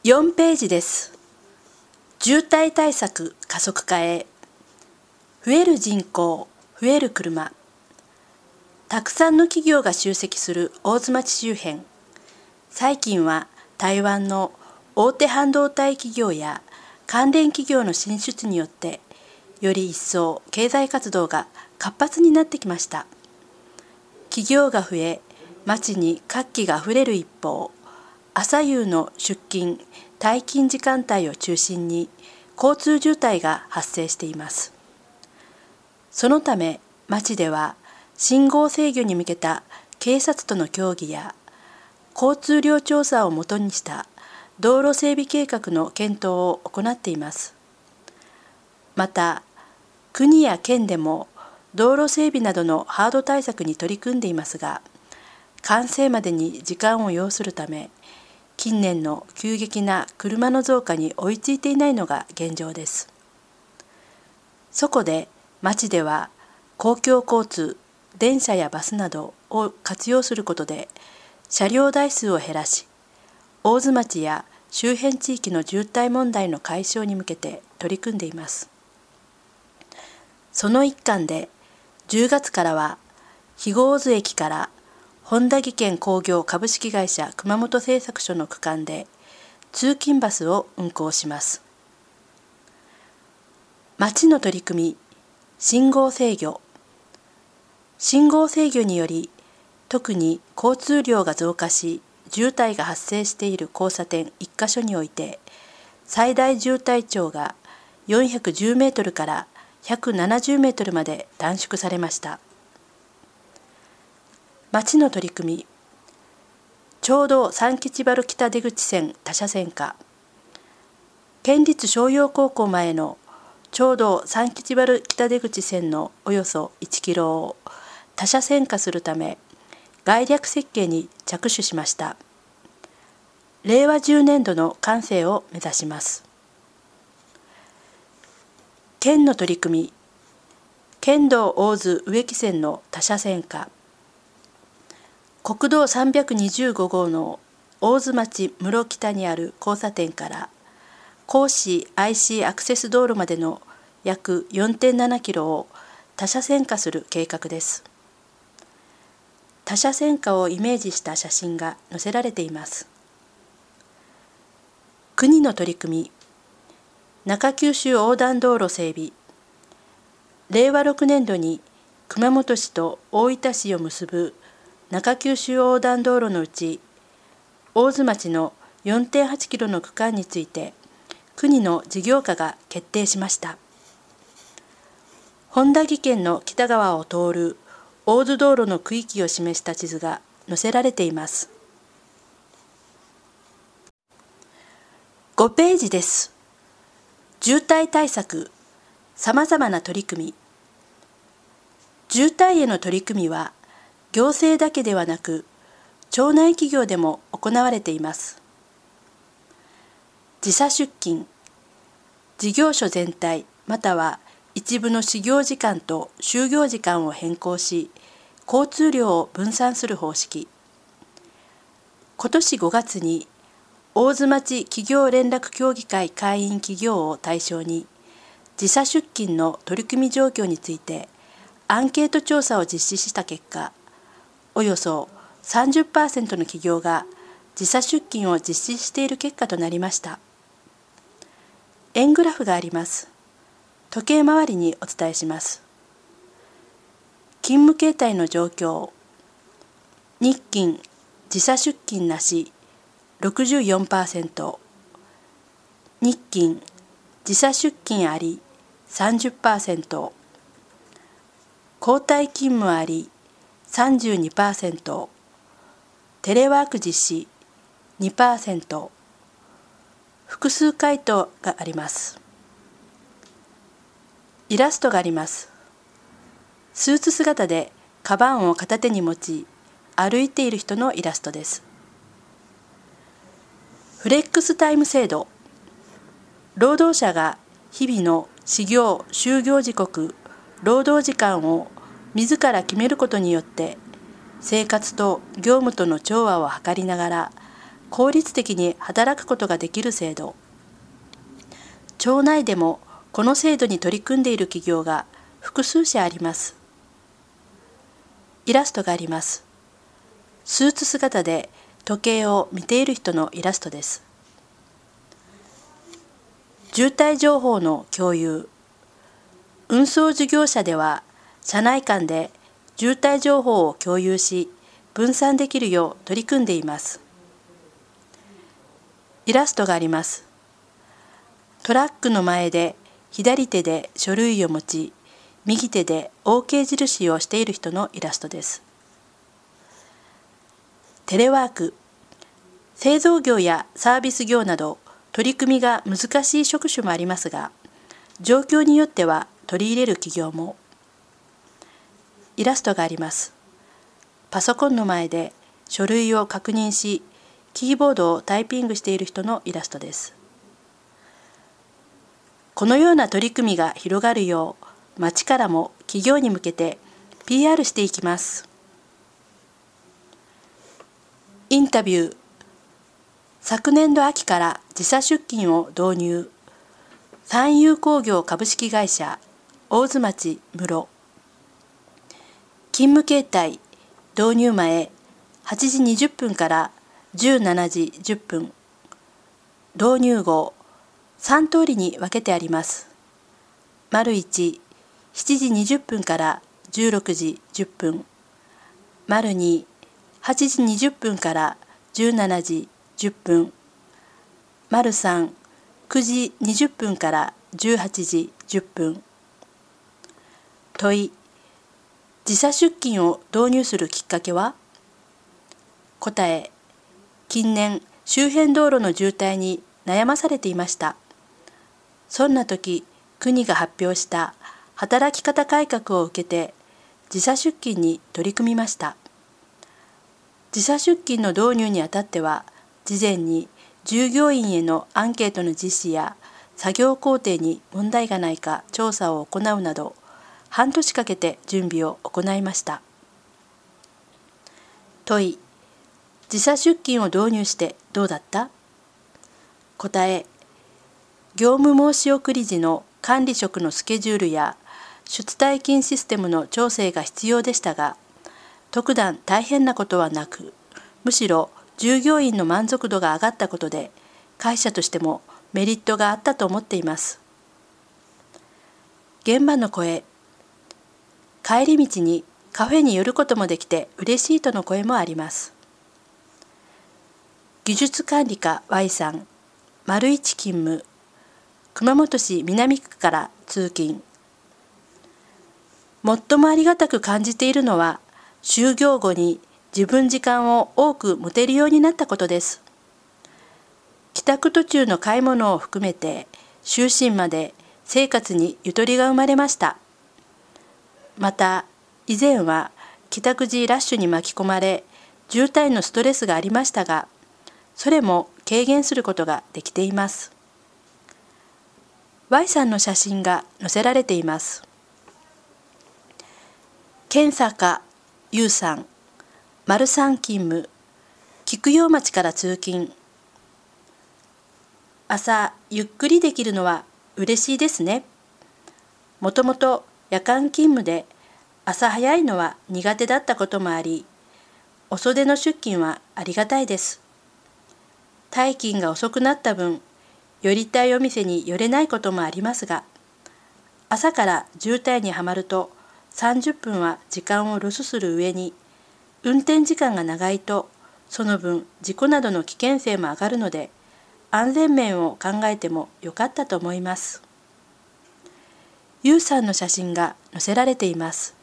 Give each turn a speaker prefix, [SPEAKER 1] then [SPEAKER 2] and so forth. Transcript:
[SPEAKER 1] 4ページです。渋滞対策加速化へ。増える人口、増える車。たくさんの企業が集積する大津町周辺。最近は台湾の大手半導体企業や関連企業の進出によってより一層経済活動が活発になってきました。企業が増え、町に活気があふれる一方、朝夕の出勤・退勤時間帯を中心に交通渋滞が発生しています。そのため町では信号制御に向けた警察との協議や交通量調査をもとにした道路整備計画の検討を行っています。また国や県でも道路整備などのハード対策に取り組んでいますが、完成までに時間を要するため近年の急激な車の増加に追いついていないのが現状です。そこで町では公共交通、電車やバスなどを活用することで車両台数を減らし、大津町や周辺地域の渋滞問題の解消に向けて取り組んでいます。その一環で10月からは肥後大津駅から本田技研工業株式会社熊本製作所の区間で通勤バスを運行します。町の取り組み、信号制御。信号制御により特に交通量が増加し渋滞が発生している交差点1カ所において最大渋滞長が410メートルから170メートルまで短縮されました。町の取り組み、町道三吉原北出口線他車線化。県立商陽高校前の町道三吉原北出口線のおよそ1キロを他車線化するため概略設計に着手しました。令和10年度の完成を目指します。県の取り組み、県道大津植木線の他車線化。国道325号の大津町室北にある交差点から甲子 IC アクセス道路までの約 4.7 キロを他車線化する計画です。他車線化をイメージした写真が載せられています。国の取り組み、中九州横断道路整備。令和6年度に熊本市と大分市を結ぶ中九州横断道路のうち大津町の 4.8 キロの区間について国の事業化が決定しました。本田技研の北側を通る大津道路の区域を示した地図が載せられています。5ページです。渋滞対策、さまざまな取り組み。渋滞への取り組みは行政だけではなく町内企業でも行われています。時差出勤、事業所全体または一部の始業時間と終業時間を変更し交通量を分散する方式。今年5月に大津町企業連絡協議会会員企業を対象に時差出勤の取り組み状況についてアンケート調査を実施した結果、およそ 30% の企業が時差出勤を実施している結果となりました。円グラフがあります。時計回りにお伝えします。勤務形態の状況。日勤、時差出勤なし 64%、日勤、時差出勤あり 30%、交代勤務あり 32%、テレワーク実施 2%、複数回答があります。イラストがあります。スーツ姿でカバンを片手に持ち歩いている人のイラストです。フレックスタイム制度。労働者が日々の始業・終業時刻、労働時間を自ら決めることによって生活と業務との調和を図りながら効率的に働くことができる制度。町内でもこの制度に取り組んでいる企業が複数社あります。イラストがあります。スーツ姿で時計を見ている人のイラストです。渋滞情報の共有。運送事業者では社内間で渋滞情報を共有し分散できるよう取り組んでいます。イラストがあります。トラックの前で左手で書類を持ち、右手で OK 印をしている人のイラストです。テレワーク。製造業やサービス業など取り組みが難しい職種もありますが、状況によっては取り入れる企業も。イラストがあります。パソコンの前で書類を確認し、キーボードをタイピングしている人のイラストです。このような取り組みが広がるよう、町からも企業に向けて PR していきます。インタビュー。昨年度秋から時差出勤を導入。三友工業株式会社大津町室。勤務形態。導入前8時20分から17時10分。導入後3通りに分けてあります。丸1、7時20分から16時10分。丸2、8時20分から17時10分。丸3、9時20分から18時10分。問い。時差出勤を導入するきっかけは？答え。近年、周辺道路の渋滞に悩まされていました。そんな時、国が発表した働き方改革を受けて、時差出勤に取り組みました。時差出勤の導入にあたっては、事前に従業員へのアンケートの実施や作業工程に問題がないか調査を行うなど、半年かけて準備を行いました。問い。時差出勤を導入してどうだった？答え。業務申し送り時の管理職のスケジュールや出退勤システムの調整が必要でしたが、特段大変なことはなく、むしろ従業員の満足度が上がったことで、会社としてもメリットがあったと思っています。現場の声。帰り道にカフェに寄ることもできて嬉しいとの声もあります。技術管理課 Y さん、丸1勤務。熊本市南区から通勤。最もありがたく感じているのは、就業後に自分時間を多く持てるようになったことです。帰宅途中の買い物を含めて、就寝まで生活にゆとりが生まれました。また、以前は帰宅時ラッシュに巻き込まれ、渋滞のストレスがありましたが、それも軽減することができています。Y さんの写真が載せられています。検査課 U さん、丸3勤務。菊陽町から通勤。朝ゆっくりできるのは嬉しいですね。もともと夜間勤務で朝早いのは苦手だったこともあり、遅出の出勤はありがたいです。退勤が遅くなった分、寄りたいお店に寄れないこともありますが、朝から渋滞にはまると30分は時間をロスする上に、運転時間が長いとその分事故などの危険性も上がるので、安全面を考えても良かったと思います。ゆうさんの写真が載せられています。